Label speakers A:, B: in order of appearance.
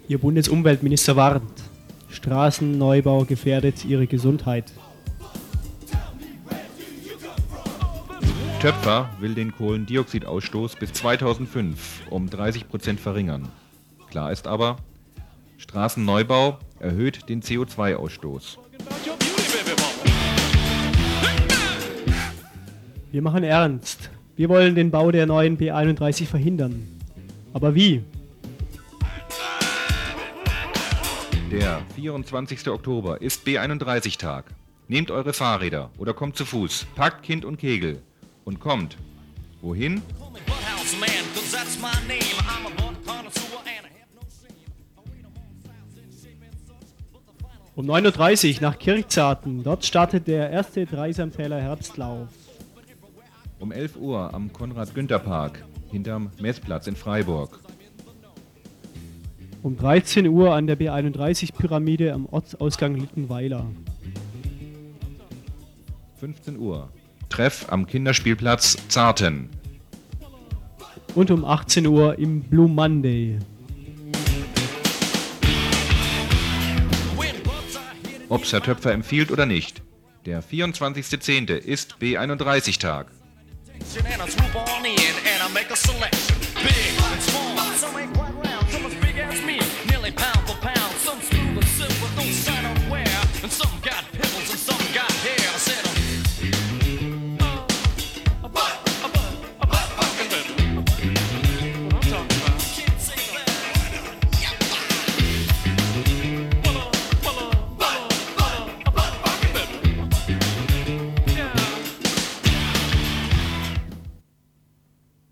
A: Ihr Bundesumweltminister warnt. Straßenneubau gefährdet ihre Gesundheit.
B: Töpfer will den Kohlendioxidausstoß bis 2005 um 30% verringern. Klar ist aber, Straßenneubau erhöht den CO2-Ausstoß.
A: Wir machen ernst. Wir wollen den Bau der neuen B31 verhindern. Aber wie?
B: Der 24. Oktober ist B31-Tag. Nehmt eure Fahrräder oder kommt zu Fuß, packt Kind und Kegel und kommt. Wohin?
A: Um 9.30 Uhr nach Kirchzarten. Dort startet der erste Dreisamtäler Herbstlauf.
B: Um 11 Uhr am Konrad-Günther-Park hinterm Messplatz in Freiburg.
A: Um 13 Uhr an der B31-Pyramide am Ortsausgang Littenweiler.
B: 15 Uhr. Treff am Kinderspielplatz Zarten.
A: Und um 18 Uhr im Blue Monday.
B: Ob's Herr Töpfer empfiehlt oder nicht. Der 24.10. ist B31-Tag.
C: And I swoop on in and I make a selection. Big and small, some ain't quite round, some are